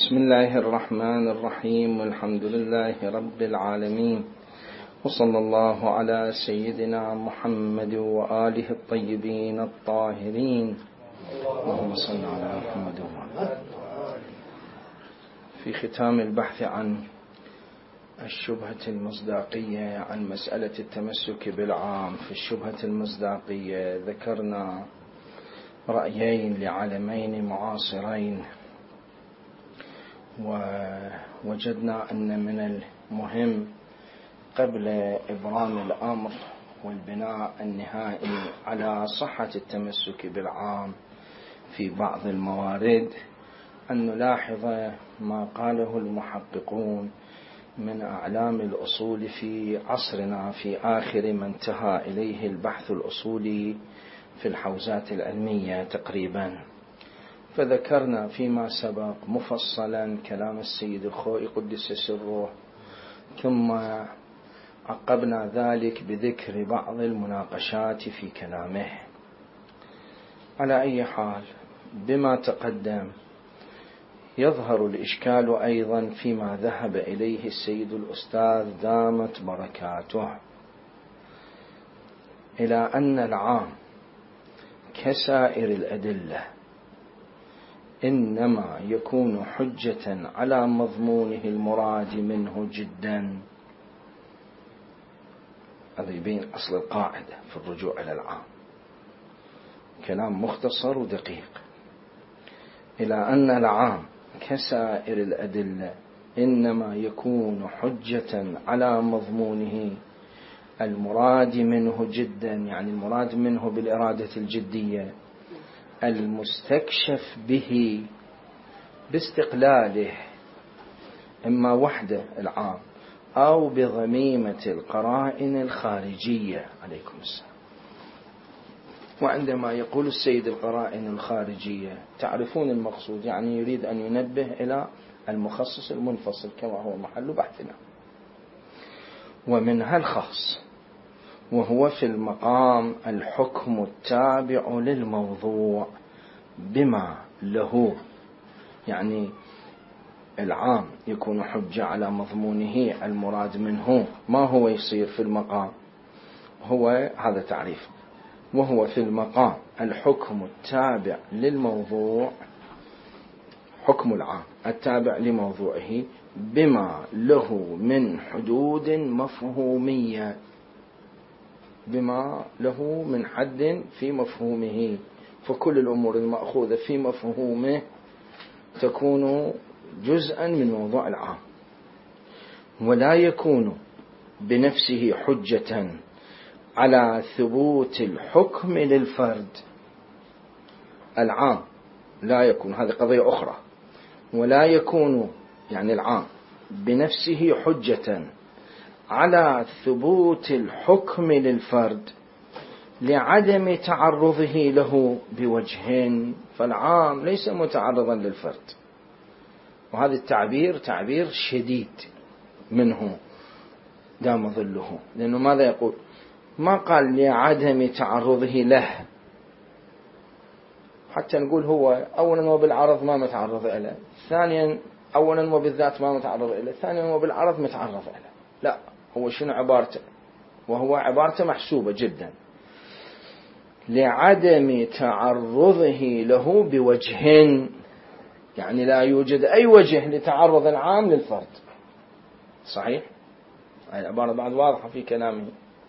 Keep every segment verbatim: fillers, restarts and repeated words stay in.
بسم الله الرحمن الرحيم، والحمد لله رب العالمين، وصلى الله على سيدنا محمد وآله الطيبين الطاهرين. اللهم صل على محمد وآله. في ختام البحث عن الشبهة المصداقية عن مسألة التمسك بالعام في الشبهة المصداقية، ذكرنا رأيين لعالمين معاصرين، ووجدنا أن من المهم قبل إبرام الأمر والبناء النهائي على صحة التمسك بالعام في بعض الموارد أن نلاحظ ما قاله المحققون من أعلام الأصول في عصرنا في آخر ما انتهى إليه البحث الأصولي في الحوزات العلمية تقريبا. فذكرنا فيما سبق مفصلا كلام السيد الخوئي قدس سره، ثم عقبنا ذلك بذكر بعض المناقشات في كلامه. على أي حال بما تقدم يظهر الإشكال أيضا فيما ذهب إليه السيد الأستاذ دامت بركاته، إلى أن العام كسائر الأدلة إنما يكون حجة على مضمونه المراد منه جدا. هذا يبين أصل القاعدة في الرجوع إلى العام، كلام مختصر ودقيق، إلى أن العام كسائر الأدلة إنما يكون حجة على مضمونه المراد منه جدا، يعني المراد منه بالإرادة الجدية المستكشف به باستقلاله، إما وحده العام أو بضميمة القرائن الخارجية. عليكم السلام. وعندما يقول السيد القرائن الخارجية تعرفون المقصود، يعني يريد أن ينبه إلى المخصص المنفصل كما هو محل بحثنا، ومنها الخاص، وهو في المقام الحكم التابع للموضوع بما له، يعني العام يكون حجة على مضمونه المراد منه. ما هو يصير في المقام؟ هو هذا تعريف، وهو في المقام الحكم التابع للموضوع، حكم العام التابع لموضوعه بما له من حدود مفهومية، بما له من حد في مفهومه. فكل الأمور المأخوذة في مفهومه تكون جزءا من موضوع العام، ولا يكون بنفسه حجة على ثبوت الحكم للفرد. العام لا يكون، هذه قضية أخرى، ولا يكون يعني العام بنفسه حجة على ثبوت الحكم للفرد لعدم تعرضه له بوجه، فالعام ليس متعرضا للفرد. وهذا التعبير تعبير شديد منه دام ظله، لأنه ماذا يقول؟ ما قال لعدم تعرضه له، حتى نقول هو أولا وبالعرض ما متعرض إليه، ثانيا أولا وبالذات ما متعرض إليه، ثانيا وبالعرض متعرض إليه. لا، هو شنو عبارته؟ وهو عبارته محسوبة جدا، لعدم تعرضه له بوجه، يعني لا يوجد أي وجه لتعرض العام للفرد. صحيح؟ هذه العبارة بعد واضحة في كلامه.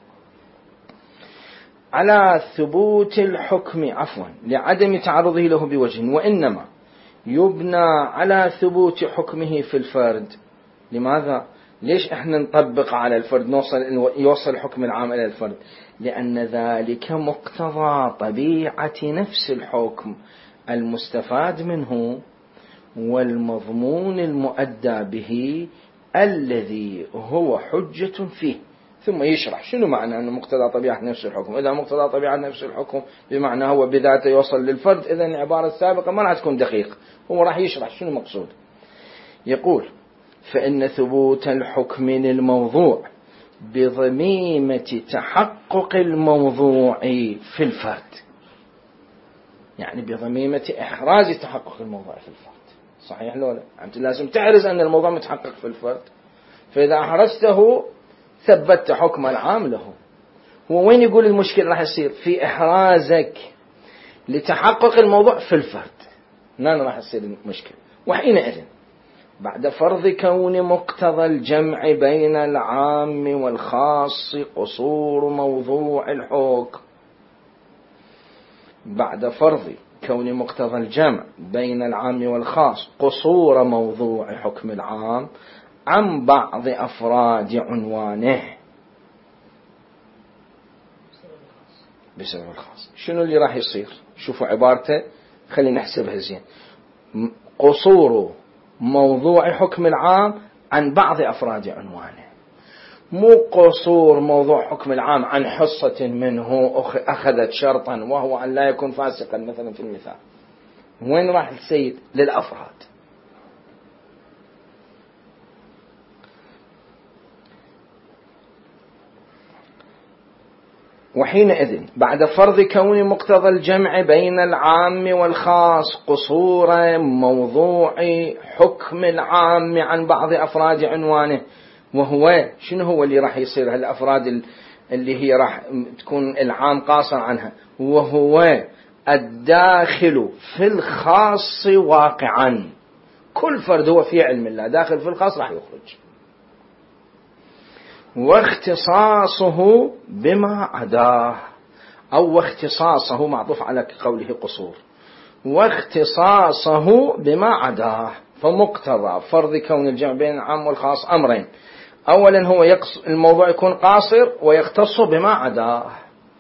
على ثبوت الحكم، عفوا لعدم تعرضه له بوجه، وإنما يبنى على ثبوت حكمه في الفرد. لماذا؟ ليش احنا نطبق على الفرد، نوصل يوصل الحكم العام إلى الفرد؟ لأن ذلك مقتضى طبيعة نفس الحكم المستفاد منه والمضمون المؤدى به الذي هو حجة فيه. ثم يشرح شنو معنى أنه مقتضى طبيعة نفس الحكم. إذا مقتضى طبيعة نفس الحكم بمعنى هو بذاته يوصل للفرد، إذن العبارة السابقة ما راح تكون دقيق، هو راح يشرح شنو مقصود. يقول: فإن ثبوت الحكم للموضوع بضميمة تحقق الموضوع في الفرد، يعني بضميمة إحراز تحقق الموضوع في الفرد. صحيح لو لا؟ أنت لازم تعرز أن الموضوع متحقق في الفرد، فإذا أحرزته ثبتت حكم العام له. ووين يقول المشكلة راح يصير؟ في إحرازك لتحقق الموضوع في الفرد، هنا راح يصير المشكلة. وحينئذ بعد فرض كون مقتضى الجمع بين العام والخاص قصور موضوع الحكم، بعد فرض كون مقتضى الجمع بين العام والخاص قصور موضوع حكم العام عن بعض أفراد عنوانه بسبب الخاص. شنو اللي راح يصير؟ شوفوا عبارته، خلينا نحسبها زين. قصور موضوع حكم العام عن بعض أفراد عنوانه، مو قصور موضوع حكم العام عن حصة منه أخذت شرطا وهو أن لا يكون فاسقا مثلا في المثال. وين راح السيد؟ للأفراد. وحينئذ بعد فرض كون مقتضى الجمع بين العام والخاص قصور موضوع حكم العام عن بعض أفراد عنوانه، وهو شنو هو اللي راح يصير هالأفراد اللي هي راح تكون العام قاصر عنها؟ وهو الداخل في الخاص واقعا. كل فرد هو في علم الله داخل في الخاص راح يخرج. واختصاصه بما عداه، أو اختصاصه معطوف على قوله قصور، واختصاصه بما عداه. فمقتضى فرض كون الجمع بين العام والخاص أمرين: أولا هو الموضوع يكون قاصر ويختص بما عداه.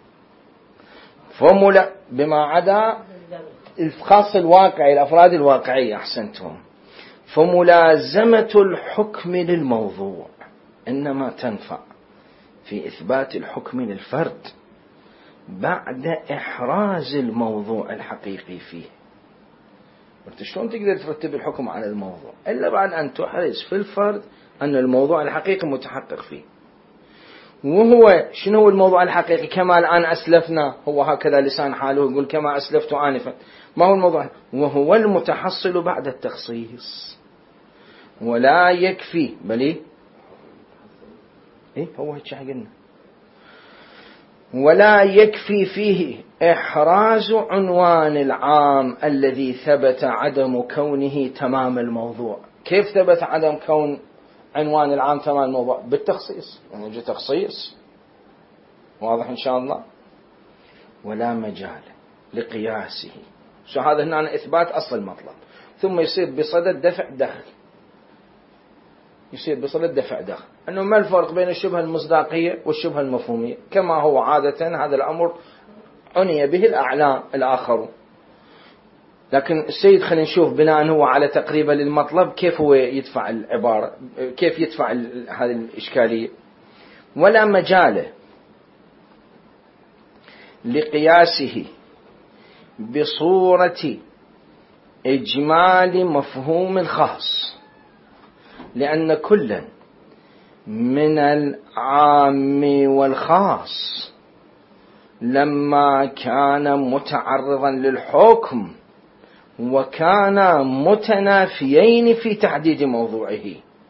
فمولا بما عدا الخاص الواقعي، الأفراد الواقعية. أحسنتم. فملازمة الحكم للموضوع إنما تنفع في إثبات الحكم للفرد بعد إحراز الموضوع الحقيقي فيه. شلون تقدر ترتب الحكم على الموضوع إلا بعد أن تحرز في الفرد أن الموضوع الحقيقي متحقق فيه. وهو شنو هو الموضوع الحقيقي؟ كما الآن أسلفنا، هو هكذا لسان حاله يقول كما أسلفت آنفا. ما هو الموضوع؟ وهو المتحصل بعد التخصيص. ولا يكفي بل إيه هو هيك قلنا ولا يكفي فيه إحراز عنوان العام الذي ثبت عدم كونه تمام الموضوع. كيف ثبت عدم كون عنوان العام تمام الموضوع؟ بالتخصيص، يعني يجي تخصيص واضح إن شاء الله. ولا مجال لقياسه. شو هذا هنا إثبات أصل المطلب، ثم يصير بصدد دفع دخل، يصير بصدد دفع دخل. أنه ما الفرق بين الشبهة المصداقية والشبهة المفهومية؟ كما هو عادة هذا الأمر عني به الأعلام الآخرون، لكن السيد خلينا نشوف بناء هو على تقريبا للمطلب كيف هو يدفع العبارة، كيف يدفع هذه الإشكالية. ولا مجال لقياسه بصورة إجمال مفهوم الخاص، لأن كلا من العام والخاص لما كان متعرضا للحكم وكان متنافيين في تحديد موضوعه.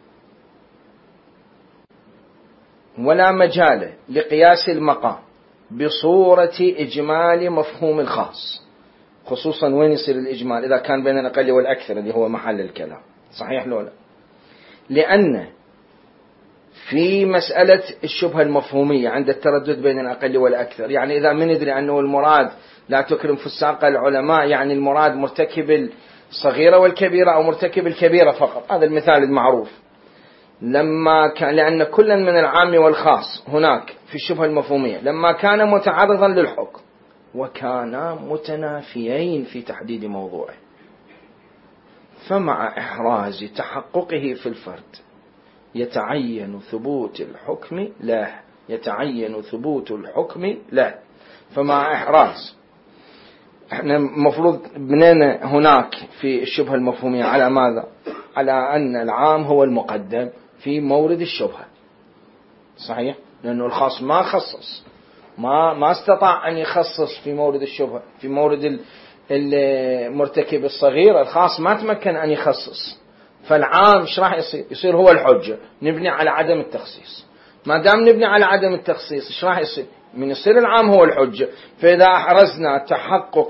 ولا مجال لقياس المقام بصورة إجمال مفهوم الخاص، خصوصا وين يصير الإجمال؟ إذا كان بين الأقل والأكثر اللي هو محل الكلام. صحيح لولا؟ لأن في مسألة الشبهة المفهومية عند التردد بين الأقل والأكثر، يعني إذا من يدري أنه المراد لا تكرم فساق العلماء يعني المراد مرتكب الصغيرة والكبيرة أو مرتكب الكبيرة فقط، هذا المثال المعروف. لما كان لأن كلا من العام والخاص هناك في الشبهة المفهومية لما كان متعرضا للحكم وكانا متنافيين في تحديد موضوعه، فمع إحراز تحققه في الفرد يتعين ثبوت الحكم له يتعين ثبوت الحكم له فمع إحراز. احنا مفروض بنينا هناك في الشبهة المفهومية على ماذا؟ على أن العام هو المقدم في مورد الشبهة. صحيح؟ لأنه الخاص ما خصص، ما ما استطاع أن يخصص في مورد الشبهة، في مورد المرتكب الصغير الخاص ما تمكن أن يخصص، فالعام ايش راح يصير؟ يصير هو الحجة، نبني على عدم التخصيص. ما دام نبني على عدم التخصيص ايش راح يصير؟ من يصير العام هو الحجة. فإذا أحرزنا تحقق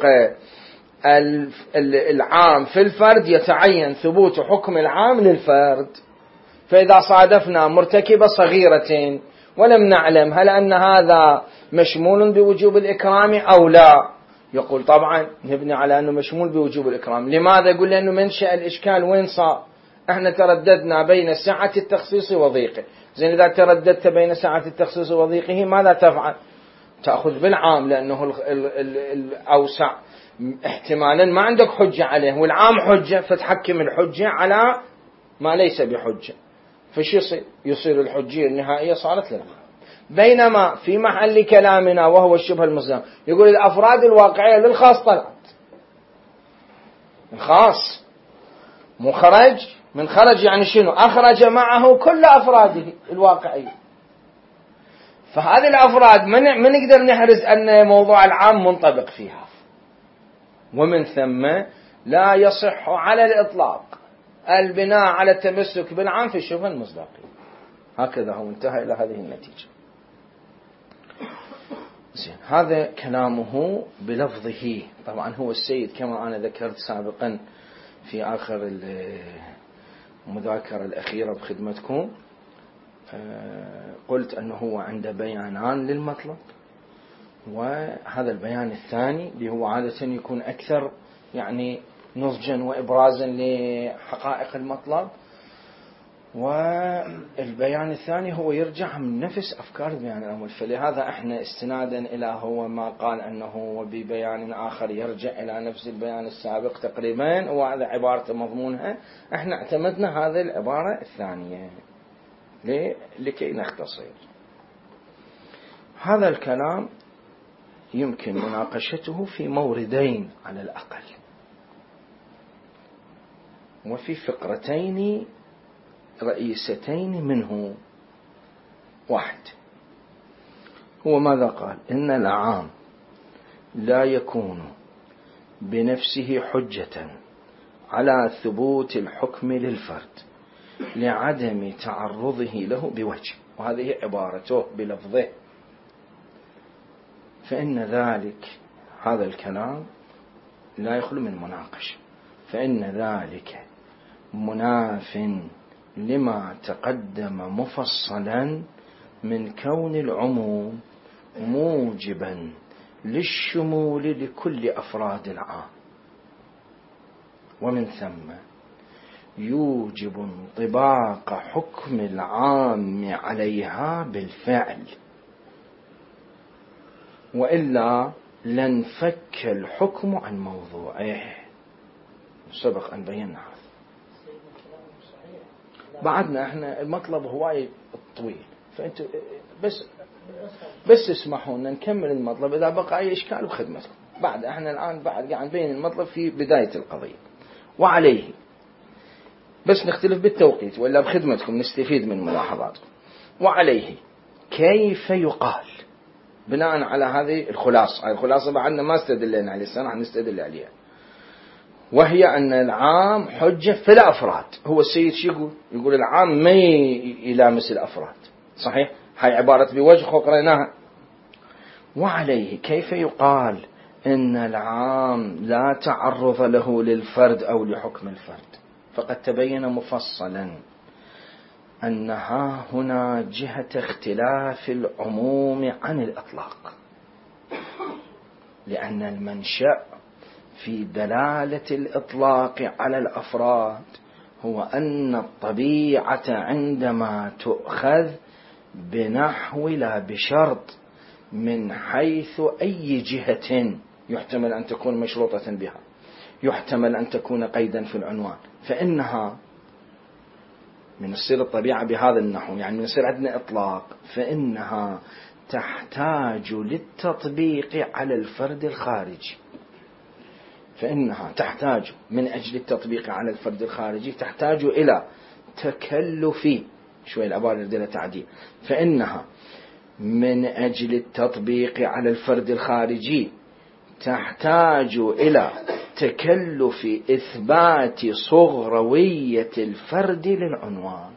العام في الفرد يتعين ثبوت حكم العام للفرد. فإذا صادفنا مرتكبة صغيرة ولم نعلم هل أن هذا مشمول بوجوب الإكرام أو لا، يقول طبعا نبني على أنه مشمول بوجوب الإكرام. لماذا؟ يقول لأنه منشأ الإشكال وين صار؟ احنا ترددنا بين سعة التخصيص وضيقه. زين، إذا ترددت بين سعة التخصيص وضيقه ماذا تفعل؟ تأخذ بالعام، لأنه الأوسع احتمالا ما عندك حجة عليه، والعام حجة، فتحكم الحجة على ما ليس بحجة. فش يصير؟ يصير الحجية النهائية صارت للعام. بينما في محل كلامنا وهو الشبه المسلم يقول الأفراد الواقعية للخاص طلعت. الخاص مخرج من خرج، يعني شنو؟ أخرج معه كل أفراده الواقعية. فهذه الأفراد من, من نقدر نحرز أن موضوع العام منطبق فيها، ومن ثم لا يصح على الإطلاق البناء على التمسك بالعام في الشبه المصداقية. هكذا هو انتهى إلى هذه النتيجة. زين، هذا كلامه بلفظه. طبعا هو السيد كما أنا ذكرت سابقا في آخر المذاكرة الأخيرة بخدمتكم، قلت أنه هو عنده بيانان للمطلب، وهذا البيان الثاني اللي هو عادة يكون أكثر يعني نضجا وإبرازا لحقائق المطلب، والبيان الثاني هو يرجع من نفس أفكار البيان الأول. فلهذا احنا استنادا إلى هو ما قال أنه ببيان آخر يرجع إلى نفس البيان السابق تقريبا، وهذا عبارة مضمونها، احنا اعتمدنا هذه العبارة الثانية لكي نختصر. هذا الكلام يمكن مناقشته في موردين على الأقل، وفي فقرتين رئيستين منه. واحد هو ماذا قال؟ إن العام لا يكون بنفسه حجة على ثبوت الحكم للفرد لعدم تعرضه له بوجه، وهذه عبارته بلفظه. فإن ذلك، هذا الكلام لا يخلو من مناقشة، فإن ذلك مناف لما تقدم مفصلا من كون العموم موجبا للشمول لكل أفراد العام، ومن ثم يوجب انطباق حكم العام عليها بالفعل، وإلا لانفك الحكم عن موضوعه. سبق أن بينا هذا. بعدنا احنا المطلب هواي طويل، فانتوا بس بس اسمحوا لنا نكمل المطلب، اذا بقى اي اشكال بخدمتكم. بعد احنا الان بعد قاعد نبين المطلب في بداية القضية. وعليه بس نختلف بالتوقيت، ولا بخدمتكم نستفيد من ملاحظاتكم. وعليه كيف يقال بناء على هذه الخلاصة، الخلاصة بعدنا ما استدلنا عليه السنة، نستدل عليها، وهي أن العام حجة في الأفراد. هو السيد شو يقول؟ يقول العام ما يلامس الأفراد، صحيح؟ هاي عبارة بوجه قرأناها. وعليه كيف يقال إن العام لا تعرض له للفرد أو لحكم الفرد؟ فقد تبين مفصلا أنها هنا جهة اختلاف العموم عن الإطلاق، لأن المنشأ في دلالة الإطلاق على الأفراد هو أن الطبيعة عندما تؤخذ بنحو لا بشرط من حيث أي جهة يحتمل أن تكون مشروطة بها، يحتمل أن تكون قيدا في العنوان، فإنها من الصير الطبيعة بهذا النحو، يعني من الصير عندنا إطلاق، فإنها تحتاج للتطبيق على الفرد الخارجي. فإنها تحتاج من أجل التطبيق على الفرد الخارجي تحتاج إلى تكلف، شوي العبارة لدينا تعديل، فإنها من أجل التطبيق على الفرد الخارجي تحتاج إلى تكلف إثبات صغروية الفرد للعنوان.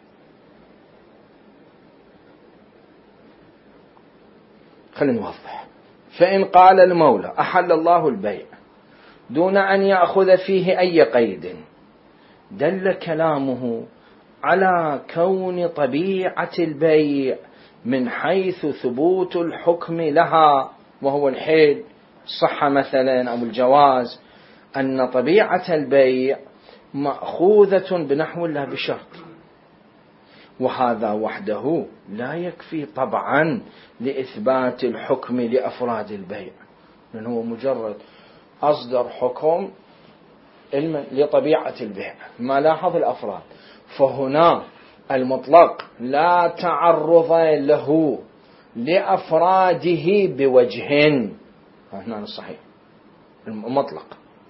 خلينا نوضح. فإن قال المولى أحل الله البيع دون أن يأخذ فيه أي قيد، دل كلامه على كون طبيعة البيع من حيث ثبوت الحكم لها، وهو الحل صح مثلا أو الجواز، أن طبيعة البيع مأخوذة بنحو لا بشرط، وهذا وحده لا يكفي طبعا لإثبات الحكم لأفراد البيع، لأنه مجرد أصدر حكم لطبيعة البيع ما لاحظ الأفراد، فهنا المطلق لا تعرض له لأفراده بوجه، هنا الصحيح المطلق،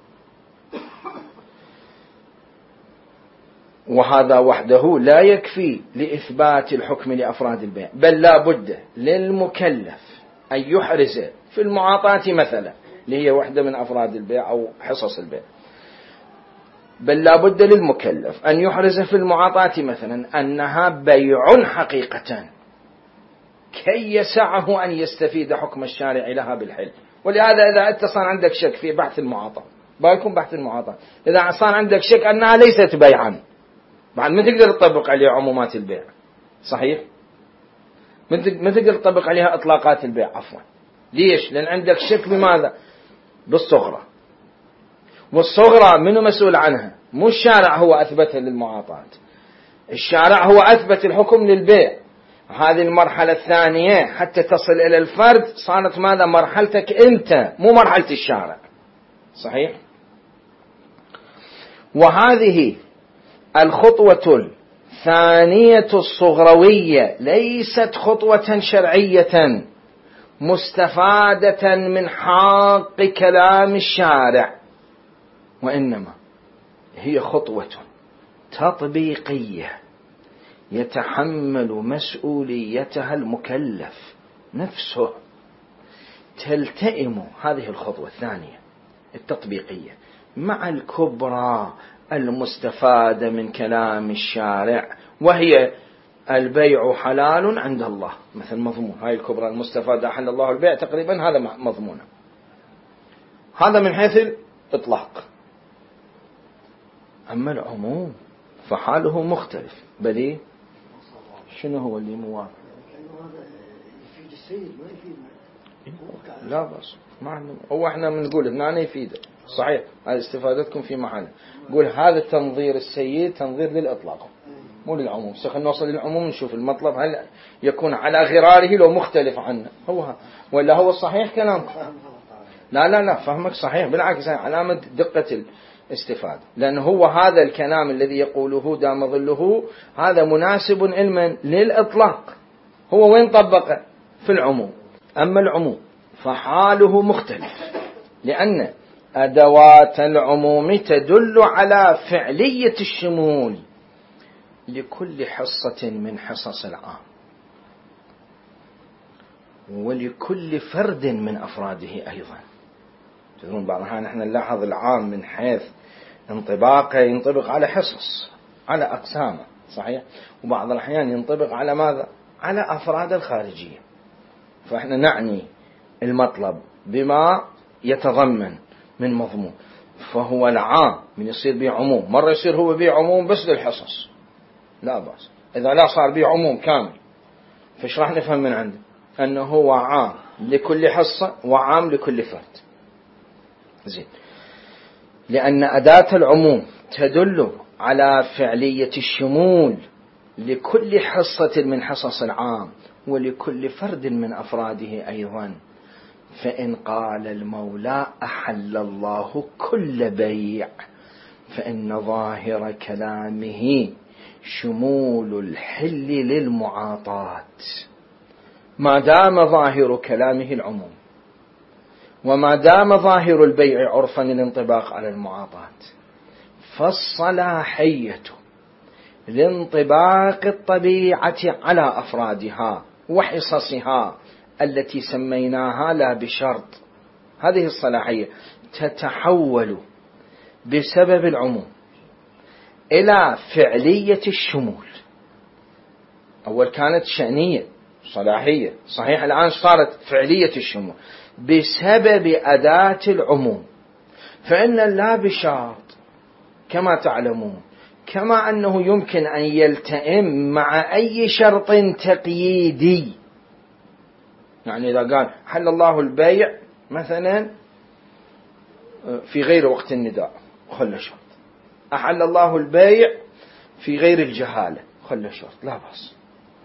وهذا وحده لا يكفي لإثبات الحكم لأفراد البيع، بل لا بد للمكلف أن يحرز في المعاطاة مثلا، اللي هي وحدة من أفراد البيع أو حصص البيع، بل لا بد للمكلف أن يحرز في المعاطاة مثلا أنها بيع حقيقة كي يسعه أن يستفيد حكم الشارع لها بالحل. ولهذا إذا أنت صار عندك شك في بحث المعاطاة، بايكون بحث المعاطاة، إذا صار عندك شك أنها ليست بيعا، بعد ما تقدر تطبق عليها عمومات البيع، صحيح؟ ما تقدر تطبق عليها إطلاقات البيع، عفوا. ليش؟ لأن عندك شك بماذا؟ بالصغرى، والصغرى منو مسؤول عنها؟ مو الشارع هو أثبتها للمعاطاة، الشارع هو أثبت الحكم للبيع. هذه المرحلة الثانية حتى تصل إلى الفرد صارت ماذا؟ مرحلتك أنت، مو مرحلة الشارع، صحيح؟ وهذه الخطوة الثانية الصغروية ليست خطوة شرعية مستفادة من حق كلام الشارع، وإنما هي خطوة تطبيقية يتحمل مسؤوليتها المكلف نفسه. تلتئم هذه الخطوة الثانية التطبيقية مع الكبرى المستفادة من كلام الشارع، وهي البيع حلال عند الله مثل مضمون، هاي الكبرى المستفادة أحل الله البيع تقريبا، هذا مضمون. هذا من حيث الإطلاق. أما العموم فحاله مختلف. بلي شنو هو اللي موافق؟ لا بس ما هو احنا بنقول هنا يفيده، صحيح هذه استفادتكم في محل، قول هذا تنظير السيد تنظير للإطلاق مو للعموم. سخن نوصل للعموم نشوف المطلب هل يكون على غراره لو مختلف عنه، هو ولا هو الصحيح كلامك؟ لا لا لا فهمك صحيح، بالعكس علامة دقة الاستفادة، لأن هو هذا الكلام الذي يقوله دام ظله هذا مناسب علما للإطلاق، هو وين طبقه؟ في العموم. أما العموم فحاله مختلف، لأن أدوات العموم تدل على فعلية الشمول لكل حصة من حصص العام ولكل فرد من أفراده أيضا. تدرون بعض الأحيان نحن نلاحظ العام من حيث انطباقه ينطبق على حصص على أقسام، صحيح، وبعض الأحيان ينطبق على ماذا؟ على أفراد الخارجية. فإحنا نعني المطلب بما يتضمن من مضمون، فهو العام من يصير به عموم، مرة يصير هو به عموم بس للحصص لا بأس، إذا لا صار به عموم كامل فايش راح نفهم من عنده؟ أنه هو عام لكل حصة وعام لكل فرد. زين، لأن أداة العموم تدل على فعلية الشمول لكل حصة من حصص العام ولكل فرد من أفراده أيضا. فإن قال المولى أحل الله كل بيع فإن ظاهر كلامه شمول الحل للمعاطاة، ما دام ظاهر كلامه العموم، وما دام ظاهر البيع عرفا الانطباق على المعاطاة، فالصلاحية لانطباق الطبيعة على أفرادها وحصصها التي سميناها لا بشرط هذه الصلاحية تتحول بسبب العموم إلى فعلية الشمول. أول كانت شأنية صلاحية، صحيح، الآن صارت فعلية الشمول بسبب أداة العموم. فإن اللا بشرط كما تعلمون كما أنه يمكن أن يلتئم مع أي شرط تقييدي، يعني إذا قال حل الله البيع مثلا في غير وقت النداء خلى شرط، أحل الله البيع في غير الجهالة خلى شرط، لا بأس.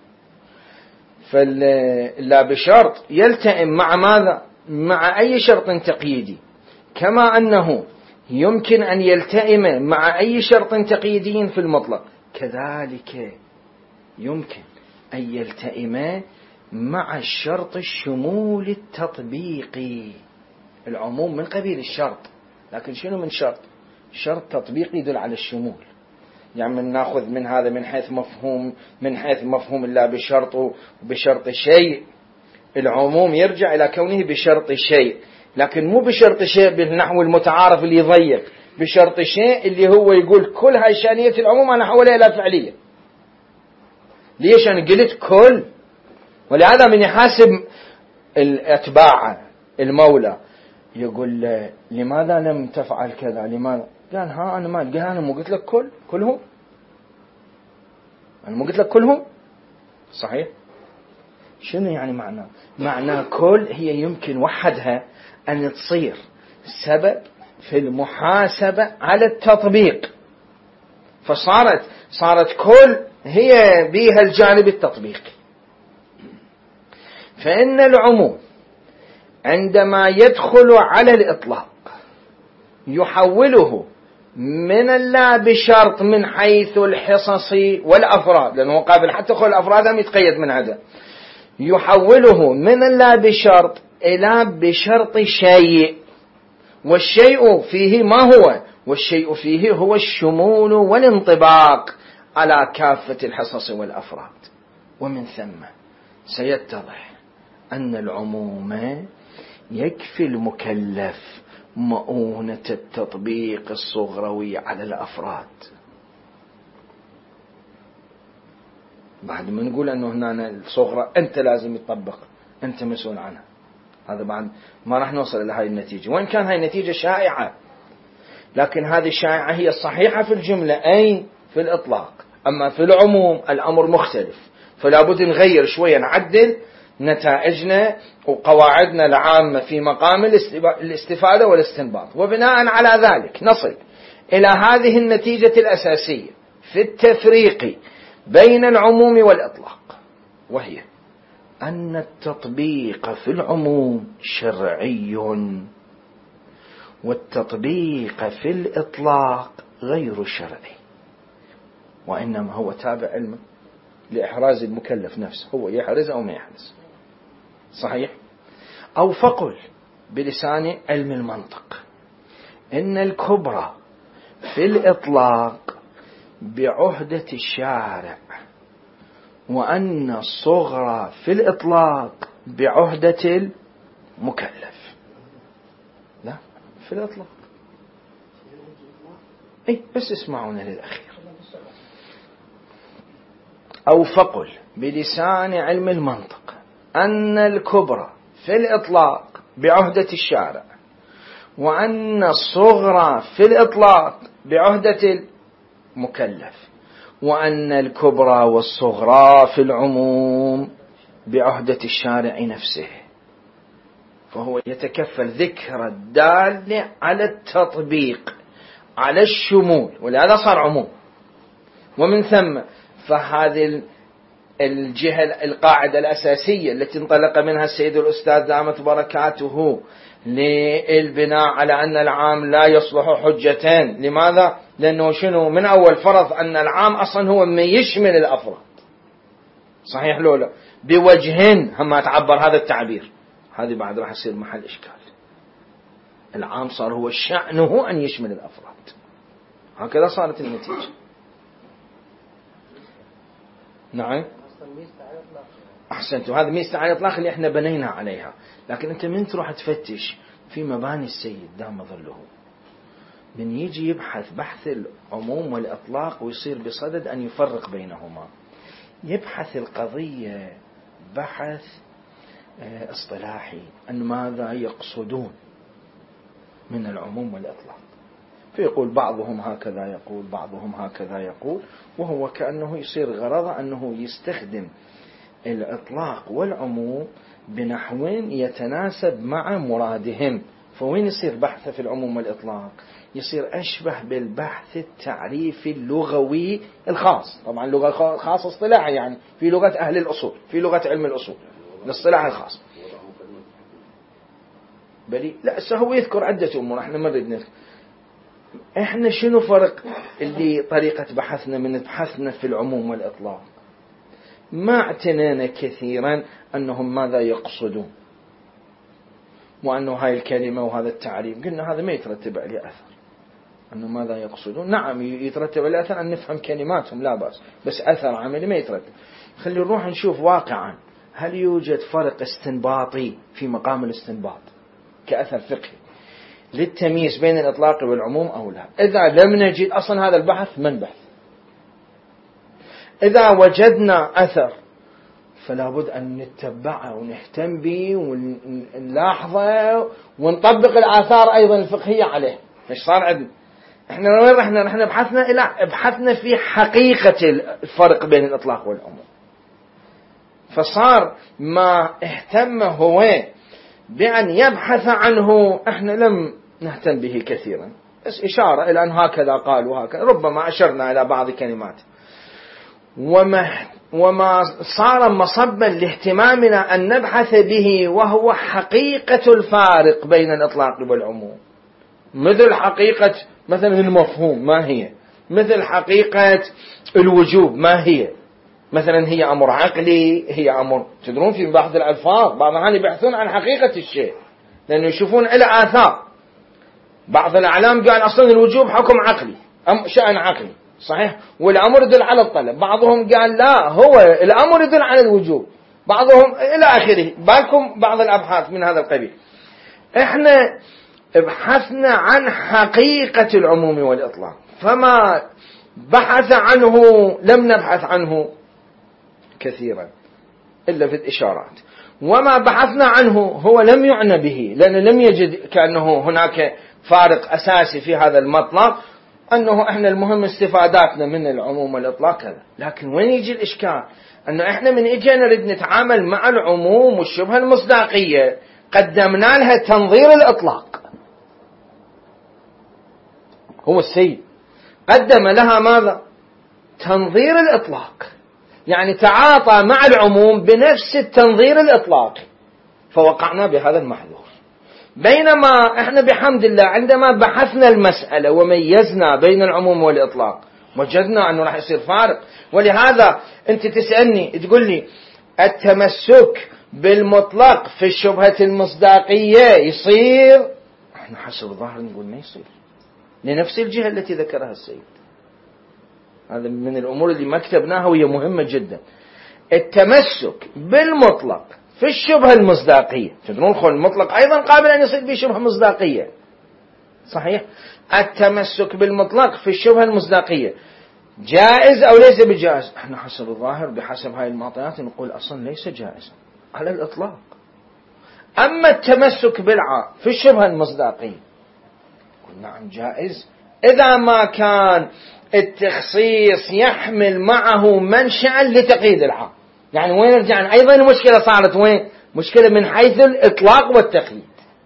فلا بشرط يلتئم مع ماذا؟ مع أي شرط تقييدي، كما أنه يمكن أن يلتئم مع أي شرط تقييدي في المطلق، كذلك يمكن أن يلتئم مع الشرط الشمول التطبيقي. العموم من قبيل الشرط، لكن شنو من شرط؟ شرط تطبيقي يدل على الشمول. يعني من ناخذ من هذا من حيث مفهوم من حيث مفهوم الله بشرط بشرط شيء، العموم يرجع إلى كونه بشرط شيء، لكن مو بشرط شيء بالنحو المتعارف اللي يضيق، بشرط شيء اللي هو يقول كل هاي شانية العموم أنا حولها إلى فعلية. ليش أنا قلت كل؟ ولهذا من يحاسب الأتباع المولى يقول له لماذا لم تفعل كذا؟ لماذا؟ قال ها أنا ما قال أنا مو قلت لك كل كلهم؟ أنا مو قلت لك كلهم؟ صحيح؟ شنو يعني معنى؟ معنى كل هي يمكن وحدها أن تصير سبب في المحاسبة على التطبيق، فصارت صارت كل هي بها الجانب التطبيقي. فإن العموم عندما يدخل على الإطلاق يحوله من اللا بشرط من حيث الحصص والأفراد، لأنه قابل حتى خل الأفراد هم يتقيد من هذا، يحوله من اللا بشرط إلى بشرط شيء، والشيء فيه ما هو؟ والشيء فيه هو الشمول والانطباق على كافة الحصص والأفراد. ومن ثم سيتضح أن العموم يكفي المكلف مؤونة التطبيق الصغروي على الأفراد. بعد ما نقول أنه هنا الصغرى أنت لازم يطبق، أنت مسؤول عنها، هذا بعد ما راح نوصل إلى هاي النتيجة، وإن كان هاي النتيجة شائعة، لكن هذه الشائعة هي الصحيحة في الجملة أي في الإطلاق. أما في العموم الأمر مختلف، فلا بد نغير شوية، نعدل نتائجنا وقواعدنا العامة في مقام الاستفادة والاستنباط، وبناء على ذلك نصل إلى هذه النتيجة الأساسية في التفريق بين العموم والإطلاق، وهي أن التطبيق في العموم شرعي، والتطبيق في الإطلاق غير شرعي، وإنما هو تابع علمه لإحراز المكلف نفسه، هو يحرز أو ما يحرز. صحيح؟ أو فقل بلسان علم المنطق إن الكبرى في الإطلاق بعهدة الشارع، وأن الصغرى في الإطلاق بعهدة المكلف. لا في الإطلاق. أي بس اسمعونا للأخير. أو فقل بلسان علم المنطق أن الكبرى في الإطلاق بعهدة الشارع، وأن الصغرى في الإطلاق بعهدة المكلف، وأن الكبرى والصغرى في العموم بعهدة الشارع نفسه. فهو يتكفل ذكر الدال على التطبيق على الشمول، ولهذا صار عموم. ومن ثم فهذه الجهة القاعدة الأساسية التي انطلق منها السيد الأستاذ دامت بركاته للبناء على أن العام لا يصلح حجتين. لماذا؟ لأنه شنو؟ من أول فرض أن العام أصلا هو من يشمل الأفراد. صحيح لولا بوجهين هم تعبر هذا التعبير، هذه بعد راح يصير محل إشكال. العام صار هو شأنه أن يشمل الأفراد، هكذا صارت النتيجة. نعم أحسنت، وهذا ميزة على الإطلاق اللي احنا بنينا عليها. لكن أنت من تروح تفتش في مباني السيد دام ظله، من يجي يبحث بحث العموم والإطلاق ويصير بصدد أن يفرق بينهما، يبحث القضية بحث اصطلاحي أن ماذا يقصدون من العموم والإطلاق، فيقول بعضهم هكذا يقول بعضهم هكذا يقول، وهو كأنه يصير غرضه أنه يستخدم الإطلاق والعموم بنحو يتناسب مع مرادهم. فوين يصير بحثه في العموم والإطلاق؟ يصير أشبه بالبحث التعريفي اللغوي الخاص. طبعا اللغة الخاص اصطلاحي، يعني في لغة أهل الأصول، في لغة علم الأصول الاصطلاح الخاص. بلي لا سهو يذكر عدة أمور احنا ما نريد نذكر. احنا شنو فرق اللي طريقة بحثنا من بحثنا في العموم والإطلاق؟ ما اعتنينا كثيرا أنهم ماذا يقصدون، وأنه هاي الكلمة وهذا التعريف قلنا هذا ما يترتب عليه أثر. أنه ماذا يقصدون نعم يترتب عليه أثر أن نفهم كلماتهم لا بأس، بس أثر عملي ما يترتب. خلي نروح نشوف واقعا هل يوجد فرق استنباطي في مقام الاستنباط كأثر فقهي للتمييز بين الإطلاق والعموم أو لا. إذا لم نجد أصلا هذا البحث من بحث. إذا وجدنا أثر فلا بد أن نتبعه ونهتم به ونلاحظه ونطبق الآثار أيضا الفقهية عليه. مش صار عندنا إحنا وين رحنا؟ رحنا بحثنا إلى بحثنا في حقيقة الفرق بين الإطلاق والعموم. فصار ما اهتم هو بأن يبحث عنه إحنا لم نهتم به كثيرا، بس إشارة إلى أن هكذا قال وهكذا، ربما أشرنا إلى بعض كلمات. وما وما صار مصبا لاهتمامنا أن نبحث به وهو حقيقة الفارق بين الإطلاق والعموم، مثل حقيقة مثلا المفهوم ما هي، مثل حقيقة الوجوب ما هي، مثلا هي أمر عقلي هي أمر. تدرون في بعض الألفاظ بعض الأحيان يبحثون عن حقيقة الشيء لأنه يشوفون إلى آثار. بعض الأعلام قال أصلا الوجوب حكم عقلي أم شأن عقلي صحيح، والأمر يدل على الطلب. بعضهم قال لا هو الأمر يدل على الوجوب، بعضهم إلى آخره. بالكم بعض الأبحاث من هذا القبيل. إحنا بحثنا عن حقيقة العموم والإطلاق، فما بحث عنه لم نبحث عنه كثيرا إلا في الإشارات، وما بحثنا عنه هو لم يعنى به لأنه لم يجد كأنه هناك فارق أساسي في هذا المطلق، أنه إحنا المهم استفاداتنا من العموم والإطلاق كذا. لكن وين يجي الإشكال؟ أنه إحنا من إجينا نريد نتعامل مع العموم والشبهة المصداقية قدمنا لها تنظير الإطلاق. هو السيد قدم لها ماذا؟ تنظير الإطلاق، يعني تعاطى مع العموم بنفس التنظير الإطلاقي، فوقعنا بهذا المحذور. بينما احنا بحمد الله عندما بحثنا المسألة وميزنا بين العموم والإطلاق وجدنا أنه راح يصير فارق. ولهذا أنت تسألني تقول لي التمسك بالمطلق في الشبهة المصداقية يصير؟ احنا حسب الظاهر نقول ما يصير لنفس الجهة التي ذكرها السيد. هذا من الأمور اللي ما كتبناها وهي مهمة جدا. التمسك بالمطلق في الشبهة المصداقية، تدرون خل المطلق أيضا قابل أن يصير به شبهة مصداقية صحيح. التمسك بالمطلق في الشبهة المصداقية جائز أو ليس بجائز؟ احنا حسب الظاهر بحسب هاي المعطيات نقول أصلا ليس جائز على الإطلاق. أما التمسك بالعام في الشبهة المصداقية قلنا نعم جائز إذا ما كان التخصيص يحمل معه منشأ لتقييد العام. يعني وين رجعنا أيضا المشكلة صارت وين؟ مشكلة من حيث الإطلاق والتقييد.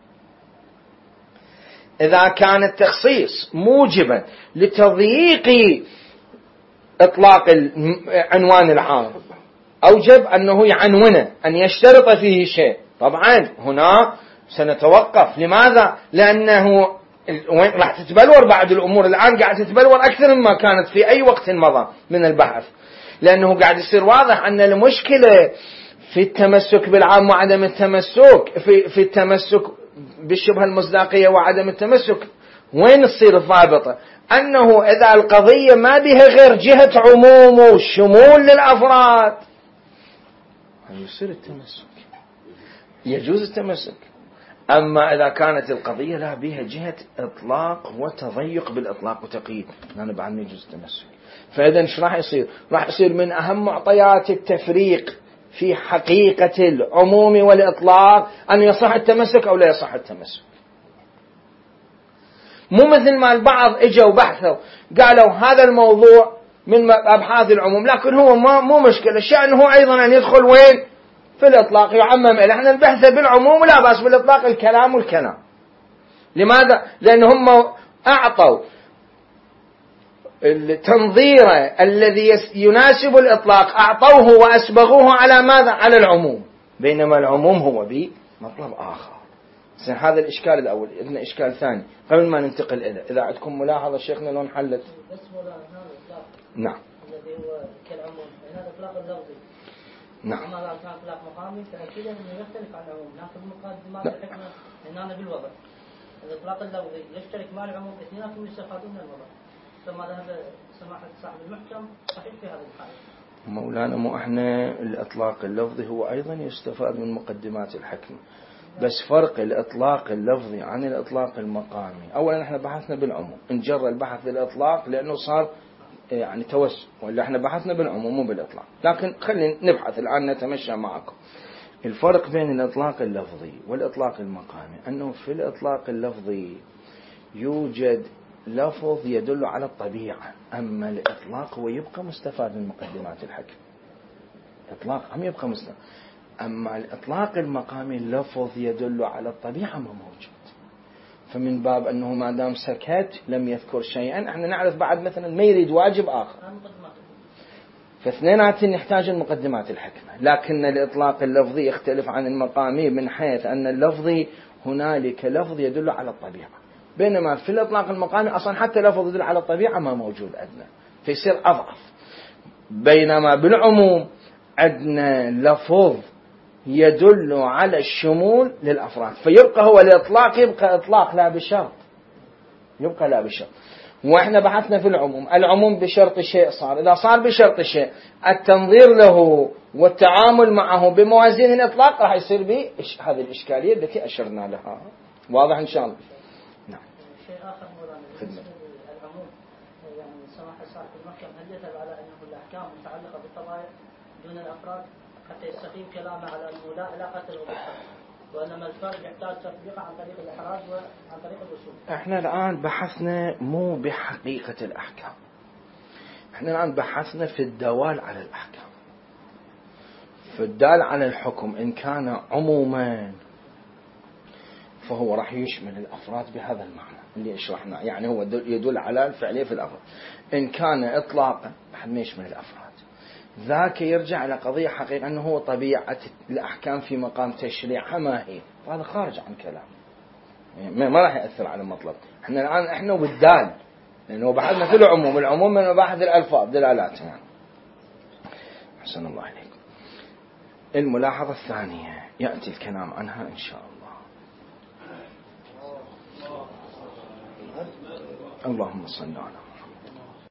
إذا كان التخصيص موجبا لتضييق إطلاق عنوان العام أوجب أنه يعنونه أن يشترط فيه شيء، طبعا هنا سنتوقف. لماذا؟ لأنه راح تتبلور بعد الأمور الآن قاعد تتبلور أكثر مما كانت في أي وقت مضى من البحث، لأنه قاعد يصير واضح أن المشكلة في التمسك بالعام وعدم التمسك في, في التمسك بالشبهة المصداقية وعدم التمسك. وين تصير الضابطة؟ أنه إذا القضية ما بها غير جهة عموم وشمول للأفراد يصير التمسك، يجوز التمسك. أما إذا كانت القضية لا بها جهة إطلاق وتضيق بالإطلاق وتقييد، أنا بعد ما يجوز التمسك. فإذا إيش راح يصير؟ راح يصير من أهم معطيات التفريق في حقيقة العموم والإطلاق أن يصح التمسك أو لا يصح التمسك. مو مثل ما البعض اجوا وبحثوا قالوا هذا الموضوع من أبحاث العموم، لكن هو ما مو مشكلة، الشأن هو أيضا أن يدخل وين؟ في الإطلاق، يعمم إلى احنا البحث بالعموم ولا بأس بالإطلاق الكلام والكلام. لماذا؟ لأن هم أعطوا التنظير الذي يناسب الإطلاق أعطوه وأسبغوه على ماذا؟ على العموم، بينما العموم هو بمطلب آخر. هذا الإشكال الأول. إذن إشكال ثاني قبل ما ننتقل إلى، إذا عندكم ملاحظة شيخنا لو نحلت. نعم. الذي هو كالعموم، هذا إطلاق اللفظي. نعم. أما لو كان إطلاق مقامي فأكيد أنه يختلف عن العموم، نأخذ مقدمات الحكمة هنا بالوضع. الإطلاق اللفظي يشترك مع العموم، اثنيناتهم يستفادون من الوضع. ثم ذهب سماحة صاحب المحكم صحيح في هذا الحالة. مولانا مو احنا الإطلاق اللفظي هو أيضا يستفاد من مقدمات الحكمة، بس فرق الإطلاق اللفظي عن الإطلاق المقامي. أولا احنا بحثنا بالعموم، نجرى البحث بالإطلاق لأنه صار يعني توسع، ولا احنا بحثنا بالعموم مو بالإطلاق. لكن خلينا نبحث الآن نتمشى معكم. الفرق بين الإطلاق اللفظي والإطلاق المقامي أنه في الإطلاق اللفظي يوجد لفظ يدل على الطبيعة، أما الإطلاق هو يبقى مستفاد من مقدمات الحكم. إطلاق هم يبقى مستفاد، أما الإطلاق المقامي اللفظ يدل على الطبيعة ما موجود. فمن باب أنه ما دام سكت لم يذكر شيئا، احنا نعرف بعد مثلا ما يريد واجب آخر، فاثنينات نحتاج المقدمات الحكمة. لكن الإطلاق اللفظي يختلف عن المقامي من حيث أن اللفظي هنالك لفظ يدل على الطبيعة، بينما في الإطلاق المقامي أصلا حتى لفظ يدل على الطبيعة ما موجود عندنا، فيصير أضعف. بينما بالعموم عندنا لفظ يدل على الشمول للأفراد، فيبقى هو الإطلاق يبقى إطلاق لا بشرط، يبقى لا بشرط. وإحنا بحثنا في العموم، العموم بشرط شيء صار، إذا صار بشرط شيء التنظير له والتعامل معه بموازين الإطلاق راح يصير به هذه الإشكالية التي أشرنا لها. واضح إن شاء الله؟ نعم. شيء آخر مولانا العموم، يعني سماحة صاحب المحكم هل يذهب على أنه الأحكام متعلقة بالطبائع دون الأفراد حتى يستقيم كلامه على أنه لا علاقة له بالفرد، وإنما الفرد يحتاج تطبيقه عن طريق الإحراج وعن طريق الوصول؟ احنا الآن بحثنا مو بحقيقة الأحكام، احنا الآن بحثنا في الدوال على الأحكام. في الدال على الحكم إن كان عموما فهو راح يشمل الأفراد بهذا المعنى اللي اشرحنا، يعني هو يدل على الفعلية في الأفراد. إن كان إطلاقا راح ما يشمل الأفراد، ذاك يرجع إلى قضية حقيقة أنه هو طبيعة الأحكام في مقام تشريعها ما هي، هذا خارج عن كلام، يعني ما راح يأثر على المطلب. احنا الآن احنا بالدال لأنه بحثنا في العموم، العموم من مباحث الألفاظ دلالاتها يعني. حسن الله عليكم. الملاحظة الثانية يأتي الكلام عنها إن شاء الله. اللهم صل على